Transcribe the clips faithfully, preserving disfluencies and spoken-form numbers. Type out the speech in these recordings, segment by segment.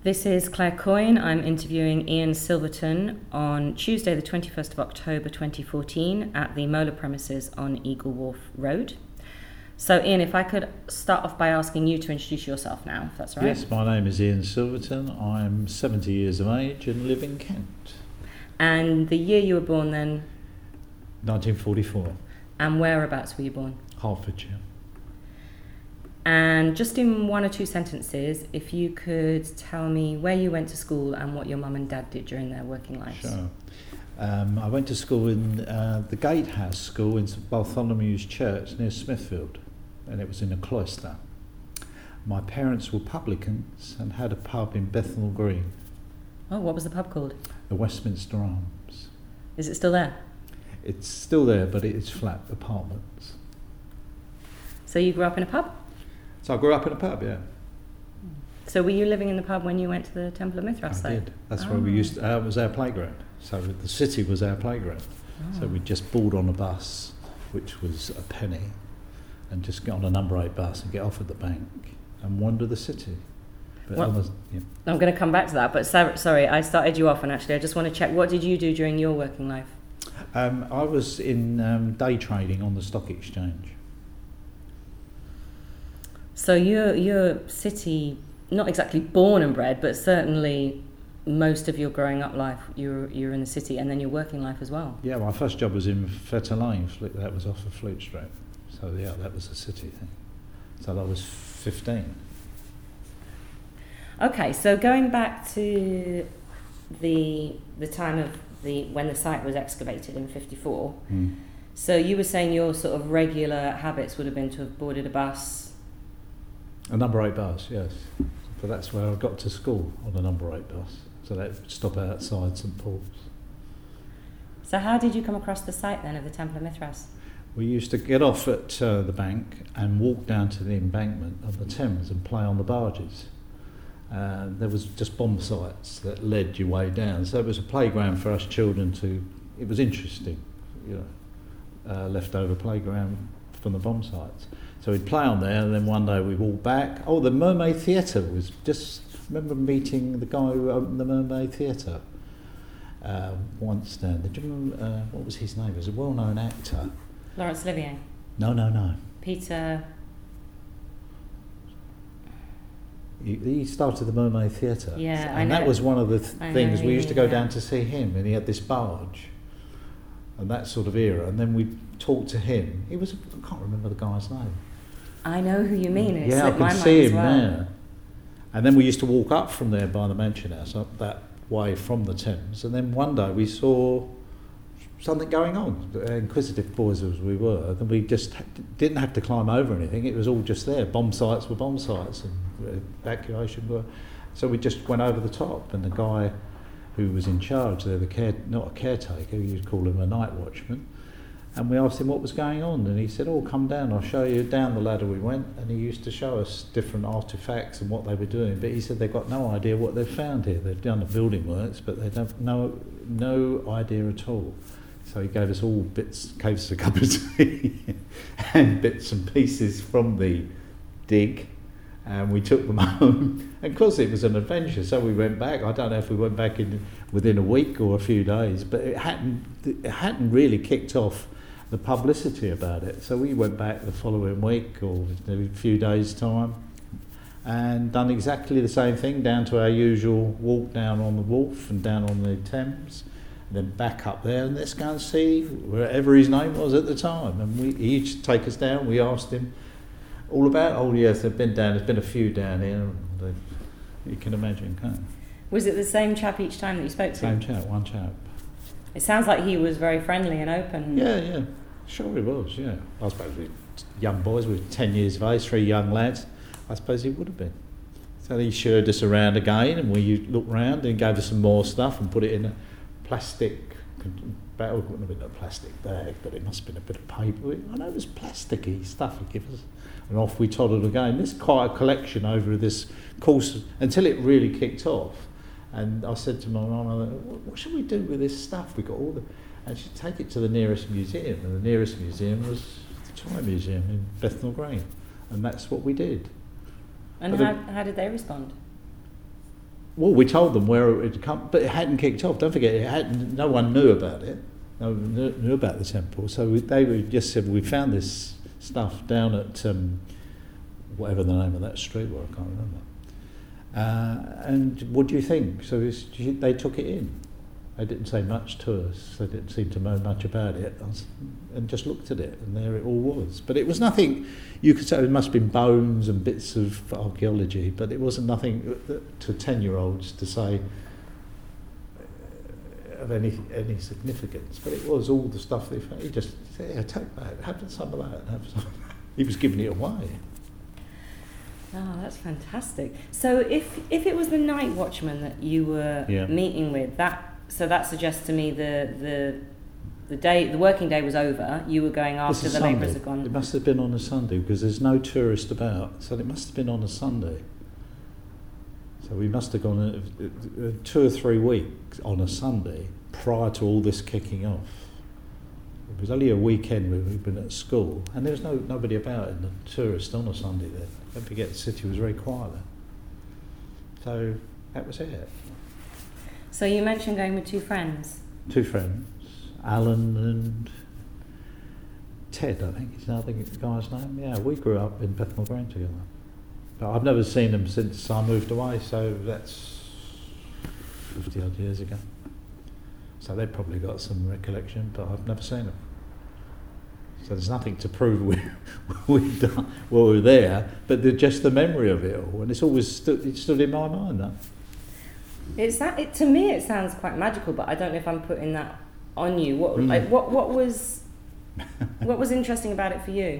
This is Claire Coyne. I'm interviewing Ian Silverton on Tuesday the twenty-first of October twenty fourteen at the Mola premises on Eagle Wharf Road. So Ian, if I could start off by asking you to introduce yourself now, if that's right. Yes, my name is Ian Silverton. I'm seventy years of age and live in Kent. And the year you were born then? nineteen forty-four. And whereabouts were you born? Hertfordshire. And just in one or two sentences, if you could tell me where you went to school and what your mum and dad did during their working lives. Sure. Um, I went to school in uh, the Gatehouse School in St Bartholomew's Church near Smithfield, and it was in a cloister. My parents were publicans and had a pub in Bethnal Green. Oh, what was the pub called? The Westminster Arms. Is it still there? It's still there, but it's flat apartments. So you grew up in a pub? So I grew up in a pub, yeah. So were you living in the pub when you went to the Temple of Mithras? I though? did. That's oh. where we used to, uh, it was our playground. So the city was our playground. Oh. So we'd just board on a bus, which was a penny, and just get on a number eight bus and get off at the bank and wander the city. But Well, was, yeah. I'm going to come back to that, but so, sorry, I started you off, and actually I just want to check, what did you do during your working life? um, I was in um, day trading on the stock exchange. So you're, you're city, not exactly born and bred, but certainly most of your growing up life, you're, you're in the city, and then your working life as well. Yeah, my first job was in Fetter Lane, Fle- that was off of Fleet Street. So yeah, that was a city thing. So I was fifteen. Okay, so going back to the the time of the when the site was excavated in fifty-four, Mm. so you were saying your sort of regular habits would have been to have boarded a bus. A number eight bus, yes. But that's where I got to school, on a number eight bus. So that would stop outside St Paul's. So how did you come across the site then of the Temple of Mithras? We used to get off at uh, the bank and walk down to the embankment of the Thames and play on the barges. Uh, there was just bomb sites that led your way down. So it was a playground for us children to... It was interesting, you know, uh, leftover playground from the bomb sites. So we'd play on there, and then one day we walked back. Oh, the Mermaid Theatre was just... I remember meeting the guy who opened the Mermaid Theatre uh, once down there. Do you remember, uh, what was his name? He was a well-known actor. Laurence Olivier. No, no, no. Peter. He, he started the Mermaid Theatre. Yeah, and I know. that was one of the th- I things know, we used to go yeah. down to see him, and he had this barge, and that sort of era. And then we talked to him. He was I can't remember the guy's name. I know who you mean. It yeah, I slipped my can mind see as him well. there. And then we used to walk up from there by the Mansion House, up that way from the Thames. And then one day we saw something going on. Inquisitive boys as we were, then we just ha- didn't have to climb over anything. It was all just there. Bomb sites were bomb sites, and evacuation were. So we just went over the top, and the guy who was in charge there, the care, not a caretaker, you'd call him a night watchman, and we asked him what was going on, and he said, "Oh, come down, I'll show you." Down the ladder we went, and he used to show us different artefacts and what they were doing, but he said they've got no idea what they've found here. They've done the building works, but they don't no no idea at all. So he gave us all bits, gave us a cup of tea and bits and pieces from the dig, and we took them home. And of course it was an adventure, so we went back. I don't know if we went back in within a week or a few days, but it hadn't it hadn't really kicked off the publicity about it. So we went back the following week or a few days' time and done exactly the same thing, down to our usual walk down on the wharf and down on the Thames, and then back up there, and let's go and see wherever his name was at the time. And we, he used to take us down. We asked him all about, oh yes, they've been down, there's been a few down here. You can imagine, can't you? Was it the same chap each time that you spoke to? Same chap, one chap. It sounds like he was very friendly and open. Yeah, yeah, sure he was, yeah. I suppose we young boys, we were ten years of age, three young lads, I suppose he would have been. So he showed us around again, and we looked round and gave us some more stuff and put it in a plastic, it wouldn't have been a plastic bag, but it must have been a bit of paper. I know it was plasticky stuff he gave us. And off we toddled again. This is quite a collection over this course until it really kicked off. And I said to my mum, what should we do with this stuff? We got all the, and she'd take it to the nearest museum, and the nearest museum was the Toy Museum in Bethnal Green, and that's what we did. And but how, the, how did they respond? well, we told them where it had come, but it hadn't kicked off. Don't forget, it hadn't. No one knew about it. No one knew, knew about the temple. So we, they were just said, we found this stuff down at um, whatever the name of that street was. I can't remember. Uh, and what do you think? So it's, they took it in. They didn't say much to us. They didn't seem to know much about it, and just looked at it, and there it all was. But it was nothing. You could say it must have been bones and bits of archaeology, but it wasn't nothing to ten-year-olds to say of any any significance. But it was all the stuff they found. He just said, yeah, take that, have some of that, have some. He was giving it away. Oh, that's fantastic. So if if it was the night watchman that you were yeah. meeting with, that so that suggests to me the the the day the working day was over. You were going after the labourers had gone. It must have been on a Sunday because there's no tourist about, so it must have been on a Sunday. So we must have gone a, a, a two or three weeks on a Sunday prior to all this kicking off. It was only a weekend when we'd been at school, and there was no nobody about in the tourist on a Sunday then. Don't forget the city was very quiet then. So that was it. So you mentioned going with two friends. Two friends, Alan and Ted, I think is another guy's name. Yeah, we grew up in Bethnal Green together. But I've never seen them since I moved away, so that's fifty odd years ago. So they've probably got some recollection, but I've never seen them. So there's nothing to prove we, we've done, well, we were there, but the, just the memory of it all, and it's always stood, it stood in my mind. That. It's that. It, to me, it sounds quite magical, but I don't know if I'm putting that on you. What, mm. like, what, what was, what was interesting about it for you?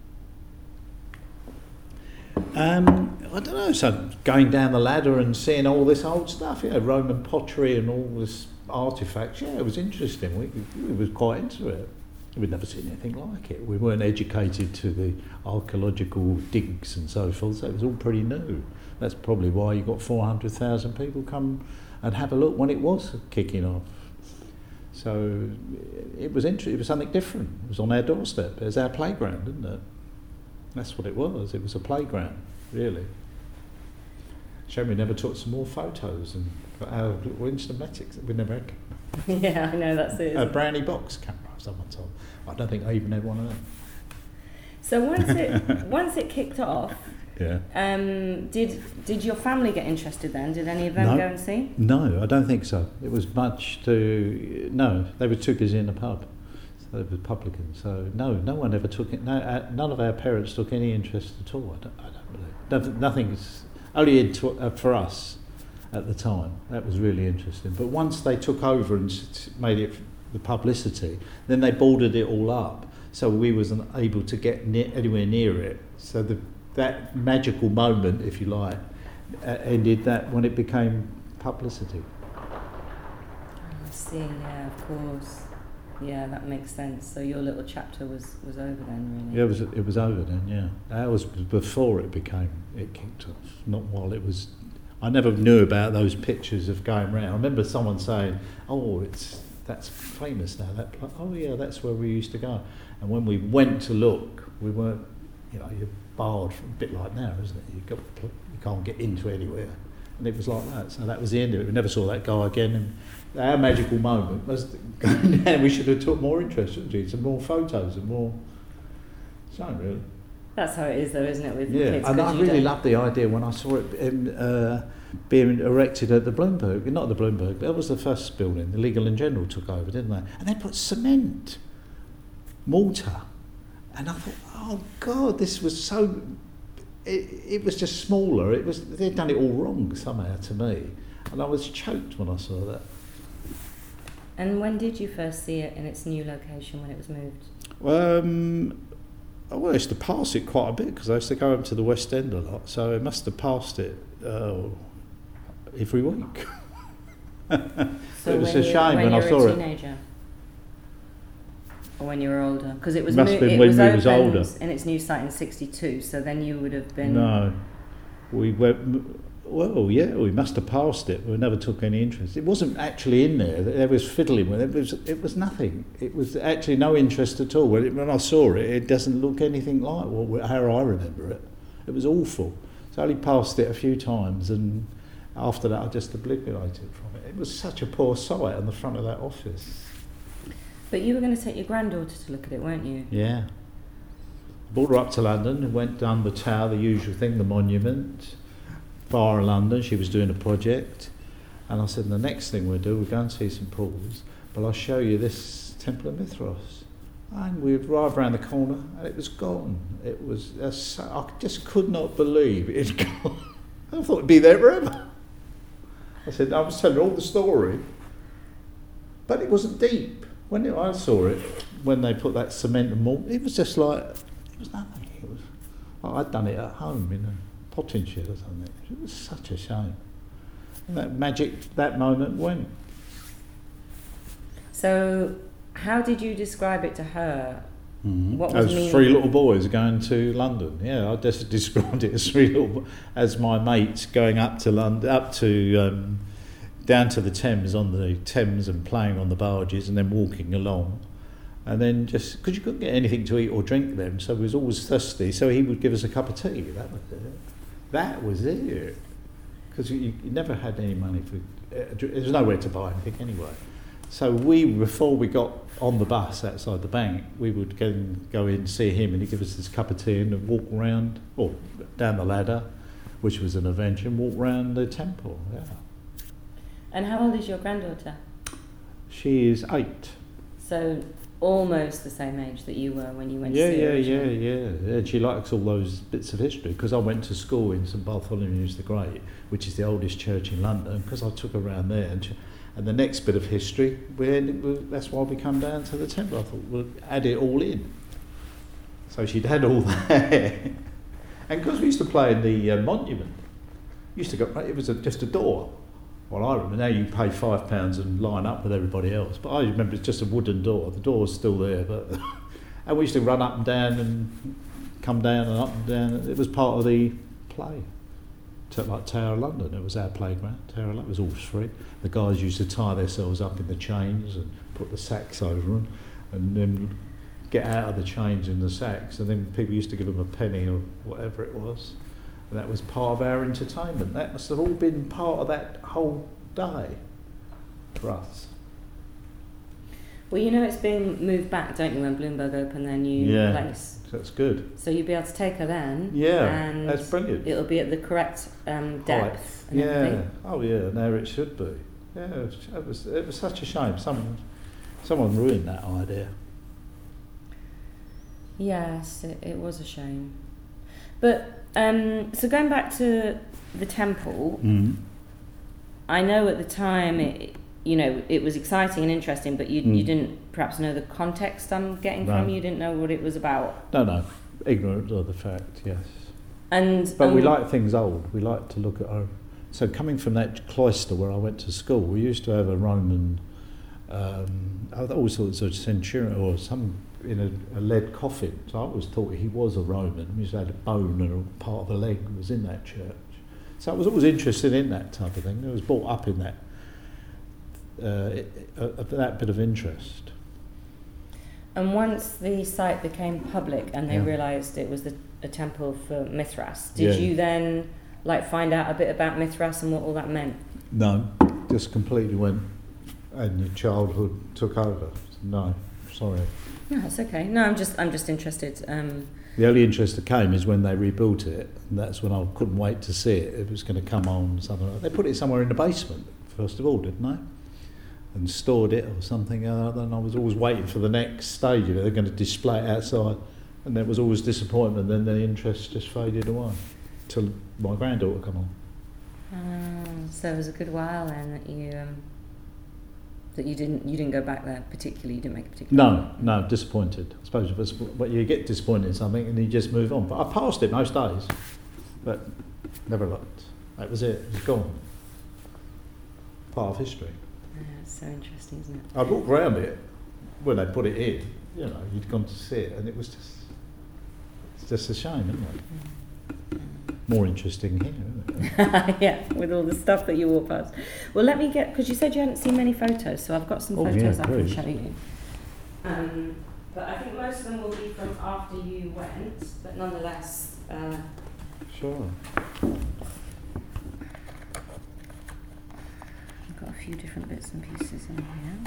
Um, I don't know. So going down the ladder and seeing all this old stuff, yeah, Roman pottery and all this artifacts. Yeah, it was interesting. We, we was quite into it. We'd never seen anything like it. We weren't educated to the archaeological digs and so forth, so it was all pretty new. That's probably why you got four hundred thousand people come and have a look when it was kicking off. So it was interesting. It was something different. It was on our doorstep. It was our playground, didn't it? That's what it was. It was a playground, really. Shame we never took some more photos and our little Instamatics. We never had. Yeah, I know, that's it. A brownie box camera, someone told me. I don't think I even had one of them. So once it once it kicked off, yeah. Um, did did your family get interested then? Did any of them no, go and see? No, I don't think so. It was much to no. They were too busy in the pub. So they were publicans. So no, no one ever took it. No, uh, none of our parents took any interest at all. I don't, I don't believe. Nothing's only into, uh, for us. At the time, that was really interesting. But once they took over and made it the publicity, then they boarded it all up, so we wasn't able to get near, anywhere near it. So the, that magical moment, if you like, uh, ended that when it became publicity. I see. Yeah, of course. Yeah, that makes sense. So your little chapter was, was over then, really. Yeah, it was it was over then. Yeah, that was before it became it kicked off, not while it was. I never knew about those pictures of going around. I remember someone saying, "Oh, it's that's famous now." That pl- oh yeah, that's where we used to go. And when we went to look, we weren't, you know, you're barred from, a bit like now, isn't it? You got you can't get into anywhere, and it was like that. So that was the end of it. We never saw that guy again. And our magical moment was going down. We should have took more interest, shouldn't we? Some more photos and more. So really. That's how it is, though, isn't it, with yeah, kids? And I really loved the idea when I saw it in, uh, being erected at the Bloomberg, not the Bloomberg, that was the first building, the Legal and General took over, didn't they? And they put cement, mortar, and I thought, oh God, this was so, it, it was just smaller, it was, they'd done it all wrong somehow to me, and I was choked when I saw that. And when did you first see it in its new location, when it was moved? Um... Well, I used to pass it quite a bit because I used to go up to the West End a lot, so I must have passed it uh, every week. So it was when a you, shame when, when I you saw were a it. teenager? Or when you were older? Because it was, Must mo- have been it when was we opened was older. in its new site in sixty-two, so then you would have been... No. We went... Well, yeah, we must have passed it. We never took any interest. It wasn't actually in there. There was fiddling with it. It was, it was nothing. It was actually no interest at all. When, it, when I saw it, it doesn't look anything like what, how I remember it. It was awful. So I only passed it a few times, and after that I just obliterated from it. It was such a poor sight on the front of that office. But you were going to take your granddaughter to look at it, weren't you? Yeah. Brought her up to London and went down the tower, the usual thing, the monument, bar in London. She was doing a project. And I said, the next thing we'll do, we'll go and see St Paul's, but I'll show you this Temple of Mithras. And we'd arrive around the corner and it was gone. It was, uh, I just could not believe it had gone. I thought it'd be there forever. I said, I was telling her all the story, but it wasn't deep. When I saw it, when they put that cement and malt, it was just like, it was nothing. It was, like I'd done it at home in a potting shed or something. It was such a shame. And that magic, that moment went. So, how did you describe it to her? Mm-hmm. What was as meaning? Three little boys going to London. Yeah, I just described it as three little, as my mates going up to London, up to um, down to the Thames on the Thames and playing on the barges, and then walking along, and then just because you couldn't get anything to eat or drink then, so we was always thirsty. So he would give us a cup of tea. That was it. That was it. Because you, you never had any money for. Uh, there was nowhere to buy anything anyway. So we, before we got on the bus outside the bank, we would go, and go in, see him, and he'd give us this cup of tea and walk around, or down the ladder, which was an adventure, and walk around the temple, yeah. And how old is your granddaughter? She is eight. So almost the same age that you were when you went yeah, to see yeah, her. Yeah, yeah, yeah. And she likes all those bits of history, because I went to school in St Bartholomew's the Great, which is the oldest church in London, because I took her around there. And she, And the next bit of history, we ended, we, that's why we come down to the temple. I thought we'll add it all in. So she'd had all that. And because we used to play in the uh, monument, used to go, it was a, just a door. Well, I remember now you pay five pounds and line up with everybody else. But I remember it's just a wooden door. The door was still there. But and we used to run up and down and come down and up and down. It was part of the play. Like Tower of London, it was our playground. Tower of London was all free. The guys used to tie themselves up in the chains and put the sacks over them, and then get out of the chains in the sacks. And then people used to give them a penny or whatever it was, and that was part of our entertainment. That must have all been part of that whole day for us. Well, you know it's being moved back, don't you, when Bloomberg opened their new yeah, place? That's good. So you'll be able to take her then. Yeah, and that's brilliant. It'll be at the correct um, depth. And yeah. everything. Oh yeah. Now it should be. Yeah. It was. It was such a shame. Someone, someone ruined that idea. Yes, it, it was a shame. But um, so going back to the temple, mm. I know at the time it, you know, it was exciting and interesting, but you mm. you didn't perhaps know the context I'm getting no. from you. Didn't know what it was about. No, no, ignorant of the fact. Yes. And but um, we like things old. We like to look at our. So coming from that cloister where I went to school, we used to have a Roman, um, all sorts of centurion or some in a, a lead coffin. So I always thought he was a Roman. He used to have a bone and a part of a leg was in that church. So I was always interested in that type of thing. I was brought up in that. Uh, it, uh, that bit of interest. And once the site became public and they yeah. realised it was the, a temple for Mithras, did yeah. you then like find out a bit about Mithras and what all that meant? No, just completely went, and your childhood took over. No, sorry. No, it's okay. No, I'm just I'm just interested. Um, the only interest that came is when they rebuilt it, and that's when I couldn't wait to see it. It was going to come on something like that. They put it somewhere in the basement first of all, didn't they? And stored it or something other, and I was always waiting for the next stage of it. They're going to display it outside, and there was always disappointment. Then the interest just faded away till my granddaughter come on. Uh, so it was a good while then that you um, that you didn't you didn't go back there particularly. You didn't make a particular. No, no, disappointed. I suppose, but, but you get disappointed in something and you just move on. But I passed it most days, but never looked. That was it. It was gone. Part of history. Yeah, it's so interesting, isn't it? I'd walk around it when they put it in. You know, you'd gone to see it, and it was just it's just a shame, isn't it? Mm. More interesting here, isn't it? Yeah, with all the stuff that you walk past. Well, let me get, because you said you hadn't seen many photos, so I've got some oh, photos yeah, I can please. show you. Um, but I think most of them will be from after you went, but nonetheless. Uh, sure. few different bits and pieces in here.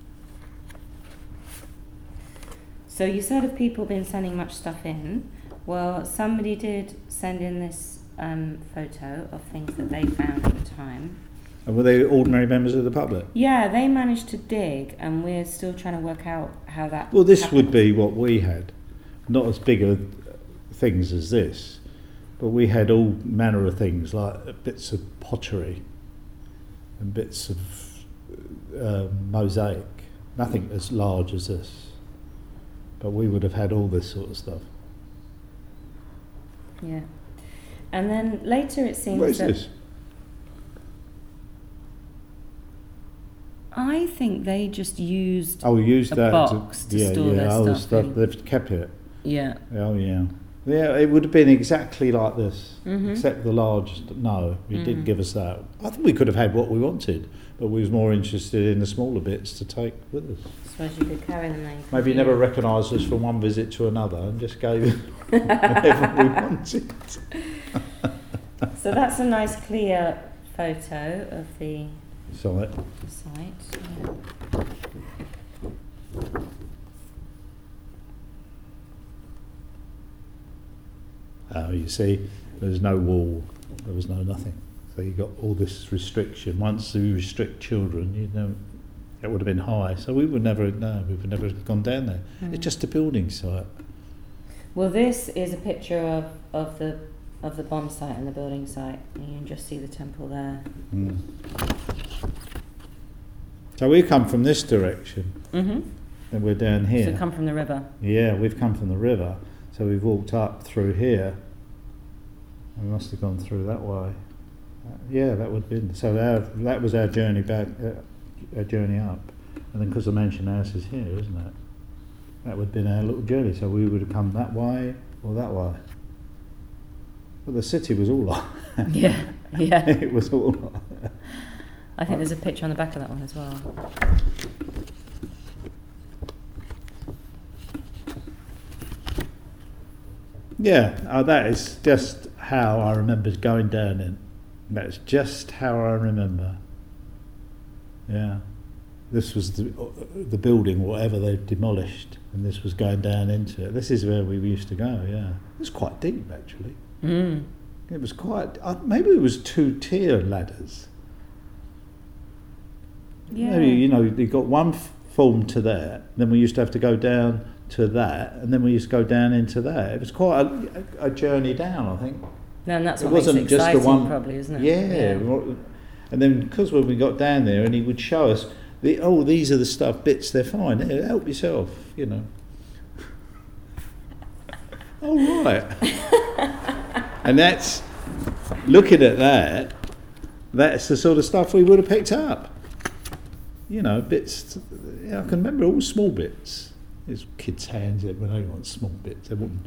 So you said of people been sending much stuff in. Well, somebody did send in this um, photo of things that they found at the time. And were they ordinary members of the public? Yeah, they managed to dig, and we're still trying to work out how that. Well, this happened. would be what we had, not as big a things as this, but we had all manner of things like bits of pottery and bits of uh, mosaic. Nothing as large as this, but we would have had all this sort of stuff. Yeah, and then later it seems What is that this? I think they just used Oh, we used a that box to, yeah, store yeah, their oh, stuff. stuff in. they've kept it. Yeah. Oh yeah, yeah. It would have been exactly like this, Mhm. except the large. No, he Mhm. didn't give us that. I think we could have had what we wanted, but we was more interested in the smaller bits to take with us. I suppose you could carry them then. Maybe he couldn't never you? recognised us from one visit to another and just gave whatever we wanted. So that's a nice clear photo of the So it, site. Yeah. oh, you see, there was no wall, there was no nothing. So you got all this restriction. Once you restrict children, you know, it would have been high. So we would never, no, we would never have gone down there. Mm. It's just a building site. Well, this is a picture of, of the of the bomb site and the building site. And you can just see the temple there. Mm. So we come from this direction, Mm-hmm. and we're down here. So come from the river. Yeah, we've come from the river, so we've walked up through here. We must have gone through that way. Uh, yeah, that would have been. So our, that was our journey back, uh, our journey up, and then because the mansion house is here, isn't it? That would have been our little journey. So we would have come that way or that way. But the city was all like that. Yeah, yeah. It was all like that. I think there's a picture on the back of that one as well. Yeah, uh, that is just how I remember going down in. That's just how I remember. Yeah. This was the the building, whatever they've demolished, and this was going down into it. This is where we used to go, yeah. It was quite deep, actually. Mm. It was quite, uh, maybe it was two-tier ladders. Yeah. Maybe, you know, you got one f- form to there, then we used to have to go down to that, and then we used to go down into that. It was quite a, a journey down, I think. Then that's It what makes wasn't it just the exciting, one- probably, isn't it? Yeah. what- And then because when we got down there, and he would show us, the, oh, these are the stuff, bits, they're fine. Yeah, help yourself, you know. Oh, right. And that's, looking at that, that's the sort of stuff we would have picked up. You know, bits, yeah, I can remember all small bits. It's kids' hands when they want small bits. They wouldn't.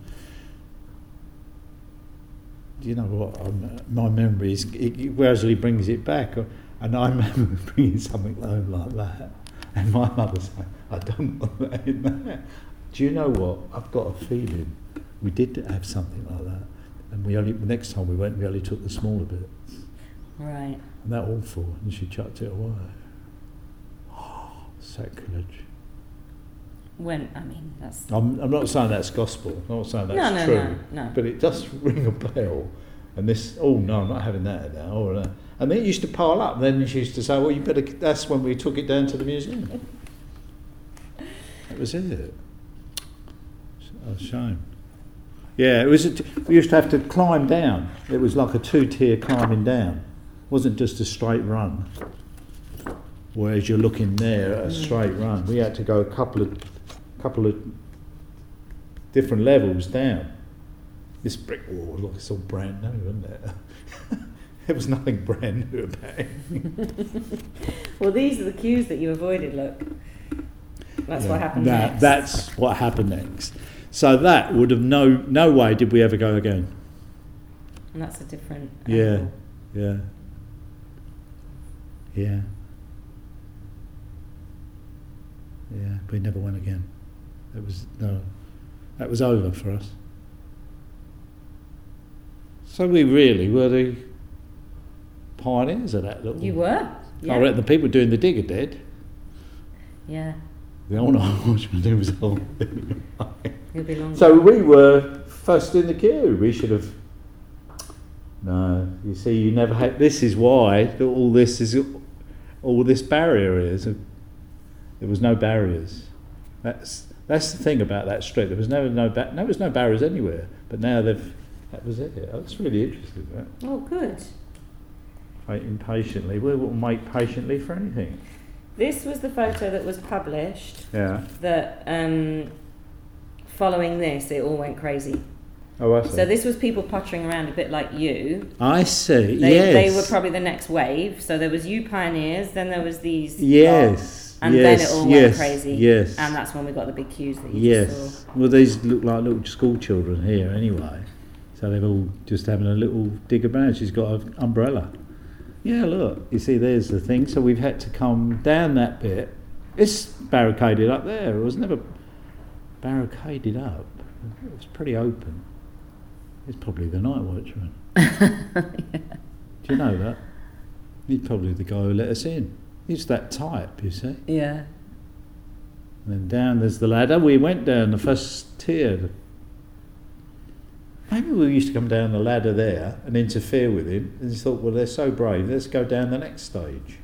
Do you know what? Um, my memory is, it, it gradually brings it back. And I remember bringing something home like that. And my mother saying, I don't want that in there. Do you know what? I've got a feeling we did have something like that. And we only, the next time we went, we only took the smaller bits. Right. And that awful. And she chucked it away. Oh, sacrilege. When, I mean, that's... I'm, I'm not saying that's gospel. I'm not saying that's No, no, true. no, no. But it does ring a bell. And this, oh no, I'm not having that now. Or, uh, and then it used to pile up. Then she used to say, well, you better, that's when we took it down to the museum. That was it. A shame. Yeah, it was. A t- we used to have to climb down. It was like a two-tier climbing down. It wasn't just a straight run. Whereas you're looking there at a straight run, we had to go a couple of, couple of different levels down. This brick wall, look, it's all brand new, isn't it? There was nothing brand new about it. Well, these are the cues that you avoided, look. That's Yeah, what happened that, next. That's what happened next. So that would have no no way did we ever go again. And that's a different... Yeah, angle. yeah, yeah, yeah. We never went again. It was no, that was over for us. So we really were the pioneers of that little... You were? Yeah. I reckon the people doing the dig are dead. Yeah. The old Irishman was old. He'll be long. So we were first in the queue. We should have... No, you see, you never had... This is why all this is... All this barrier is... There was no barriers. That's that's the thing about that street. There was never no... Ba- no, there was no barriers anywhere. But now they've... That was it. That's really interesting, right? Oh, good. Waiting patiently. We will wait patiently for anything. This was the photo that was published. Yeah. That um, following this, it all went crazy. Oh, I see. So this was people pottering around a bit like you. I see. They, yes. They were probably the next wave. So there was you pioneers, then there was these. Yes. And yes. then it all yes. went crazy. Yes. And that's when we got the big queues that you yes. just saw. Well, these look like little school children here anyway. So they're all just having a little dig about. She's got an umbrella. Yeah, look. You see, there's the thing. So we've had to come down that bit. It's barricaded up there. It was never barricaded up. It was pretty open. It's probably the night watchman. Yeah. Do you know that? He's probably the guy who let us in. He's that type, you see. Yeah. And then down there's the ladder. We went down the first tier. Maybe we used to come down the ladder there and interfere with him. And he thought, well, they're so brave, let's go down the next stage.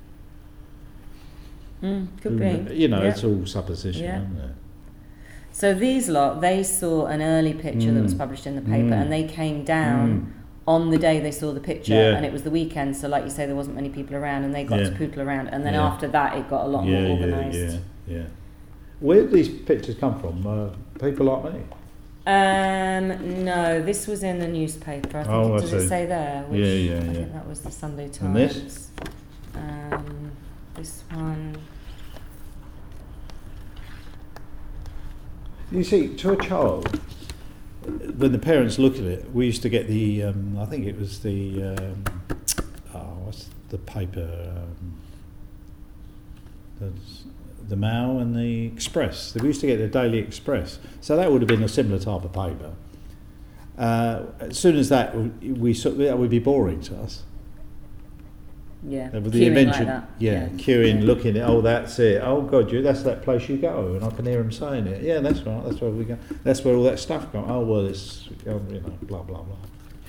Mm, could be. You know, yeah. it's all supposition, Yeah. isn't it? So these lot, they saw an early picture Mm. that was published in the paper, Mm. and they came down Mm. on the day they saw the picture, Yeah. and it was the weekend, so like you say, there wasn't many people around, and they got Yeah. to pootle around, and then Yeah. after that, it got a lot yeah, more yeah, organised. yeah, yeah. Where did these pictures come from? Uh, people like me? Um, no, this was in the newspaper. I think Oh, it, I does it see. say there? Which, Yeah, yeah, I yeah. think that was the Sunday Times. And this? Um, this one. You see, to a child, when the parents look at it, we used to get the, um, I think it was the, um, oh, what's the paper? Um, the, the Mail and the Express. We used to get the Daily Express. So that would have been a similar type of paper. Uh, as soon as that, we sort that would be boring to us. Yeah, Uh, with the queuing invention, like that. yeah, queuing, looking at, oh, that's it. Oh God, you, that's that place you go, and I can hear them saying it. Yeah, that's right. That's where we go. That's where all that stuff goes. Oh well, it's oh, you know, blah blah blah.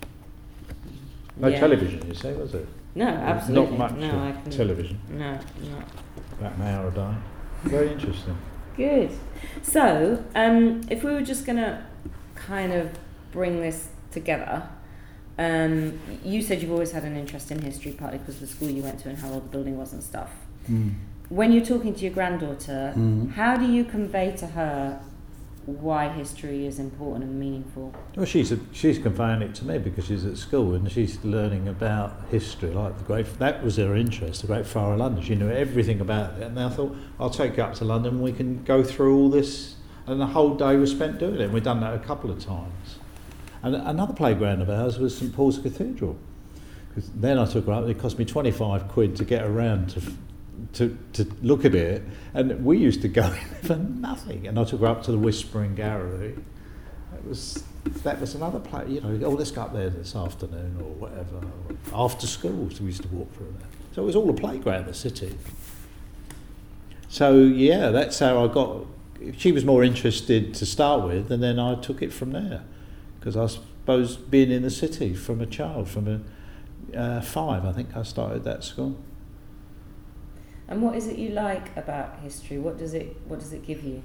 No Yeah. television, you see, was it? No, absolutely. Not much no, I can, television. No, not. About an hour a day. Very interesting. Good. So, um, if we were just going to kind of bring this together, um, you said you've always had an interest in history, partly because of the school you went to and how old the building was and stuff. Mm. When you're talking to your granddaughter, Mm. how do you convey to her why history is important and meaningful? Well, she's a, she's conveying it to me because she's at school and she's learning about history, like the great. That was her interest, the Great Fire of London. She knew everything about it, and I thought, I'll take you up to London and we can go through all this. And the whole day was spent doing it. And we've done that a couple of times. And another playground of ours was St Paul's Cathedral. Because then I took her up. It cost me twenty-five quid to get around to. To, to look at it, and we used to go in for nothing. And I took her up to the Whispering Gallery. It was that was another place, you know. Oh, let's go up there this afternoon or whatever. After school, so we used to walk through there. So it was all a playground, the city. So yeah, that's how I got. She was more interested to start with, and then I took it from there. Because I suppose being in the city from a child, from a uh, five, I think I started that school. And what is it you like about history? What does it What does it give you?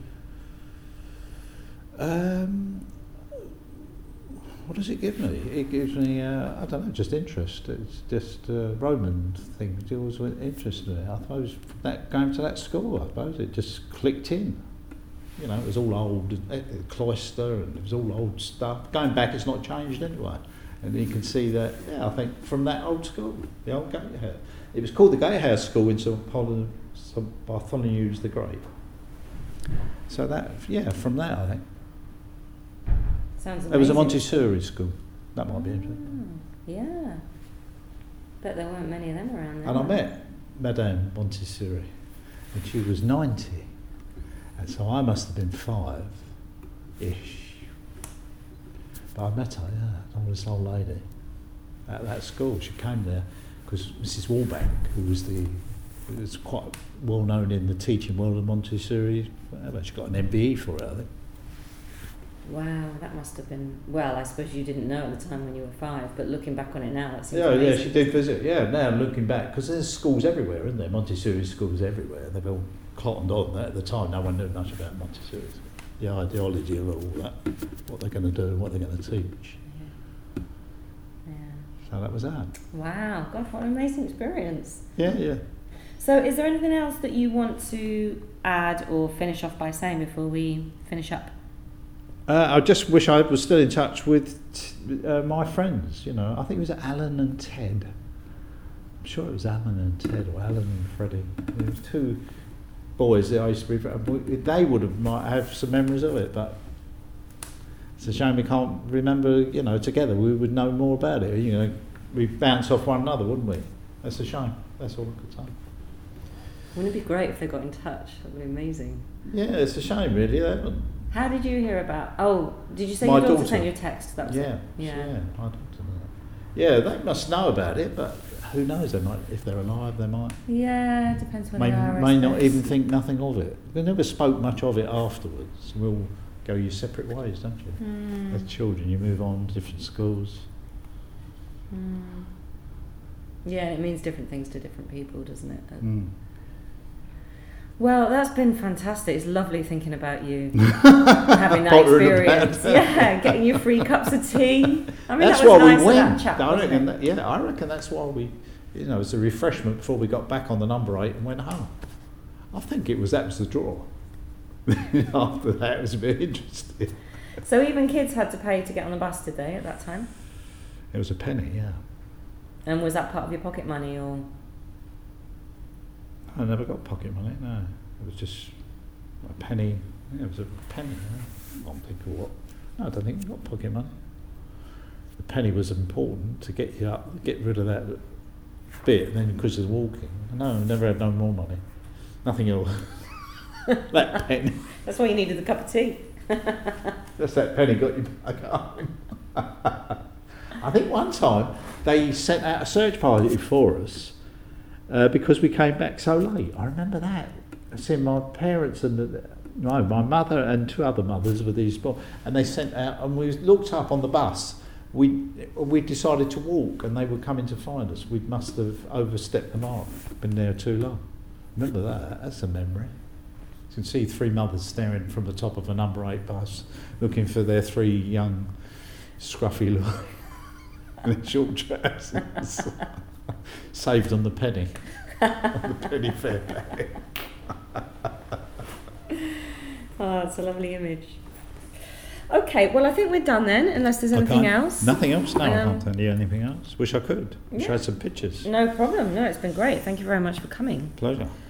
Um, what does it give me? It gives me, uh, I don't know, just interest. It's just a Roman thing. It always was interested in it. I suppose that going to that school, I suppose it just clicked in. You know, it was all old, uh, cloister, and it was all old stuff. Going back, it's not changed anyway. And you can see that, yeah, I think from that old school, the old Gatehouse. It was called the Gatehouse School in Saint Bartholomew the Great. So that, yeah, from that, I think. Sounds amazing. There was a Montessori school. That might be interesting. Oh, yeah. Bet there weren't many of them around there. And I met Madame Montessori, and she was ninety. And so I must have been five-ish. But I met her, yeah, I was this old lady at that school. She came there because Missus Warbank, who was the was quite well known in the teaching world of Montessori, well, she got an M B E for it, I think. Wow, that must have been, well, I suppose you didn't know at the time when you were five, but looking back on it now, it seems Yeah, amazing. yeah, she did visit. Yeah, now looking back, because there's schools everywhere, isn't there? Montessori schools everywhere. They've all cottoned on that. At the time, no one knew much about Montessori. The ideology of all that, what they're going to do and what they're going to teach. Yeah. Yeah. So that was that. Wow, God, what an amazing experience. Yeah, yeah. So is there anything else that you want to add or finish off by saying before we finish up? Uh, I just wish I was still in touch with t- uh, my friends, you know. I think it was Alan and Ted. I'm sure it was Alan and Ted, or Alan and Freddie. There were two boys that I used to be... They would have might have some memories of it, but it's a shame we can't remember, you know, together. We would know more about it, you know. We'd bounce off one another, wouldn't we? That's a shame. That's all I could say. Wouldn't it be great if they got in touch? That would be amazing. Yeah, it's a shame, really. They haven't. How did you hear about... Oh, did you say My your daughter daughter. sent you a text? That was Yeah, it? yeah, Yeah. my daughter. Yeah, they must know about it, but who knows? They might, if they're alive, they might. Yeah, it depends when May, they are. I may not suppose. even think nothing of it. They never spoke much of it afterwards. We all go your separate ways, don't you? Mm. As children, you move on to different schools. Mm. Yeah, it means different things to different people, doesn't it? Mm. Well, that's been fantastic. It's lovely thinking about you having that Pottering experience. about. Yeah, getting your free cups of tea. I mean, That's that was why nice we of went. that chat, I wasn't reckon it? that, yeah, I reckon that's why we, you know, it's a refreshment before we got back on the number eight and went home. I think it was that was the draw. After that, it was a bit interesting. So even kids had to pay to get on the bus, did they, at that time? It was a penny, yeah. And was that part of your pocket money, or...? I never got pocket money, no. It was just a penny. Yeah, it was a penny. Yeah. I don't think of what. No, I don't think we got pocket money. The penny was important to get you up, get rid of that bit, and then because of the walking. No, I never had no more money. Nothing else. That penny. That's why you needed the cup of tea. Just that penny got you back home. I think one time they sent out a search party for us uh, because we came back so late. I remember that. Seeing my parents and the, no, my mother and two other mothers with these boys, and they sent out, and we looked up on the bus. We we decided to walk, and they were coming to find us. We must have overstepped the mark, been there too long. Remember that? That's a memory. You can see three mothers staring from the top of a number eight bus, looking for their three young, scruffy little in short trousers, saved on the penny, on the penny fare bag. Oh, it's a lovely image. Okay, well, I think we're done then, unless there's anything Okay. else. Nothing else? No, I Um, can't tell you anything else. Wish I could. Wish yeah. I had some pictures. No problem. No, it's been great. Thank you very much for coming. Pleasure.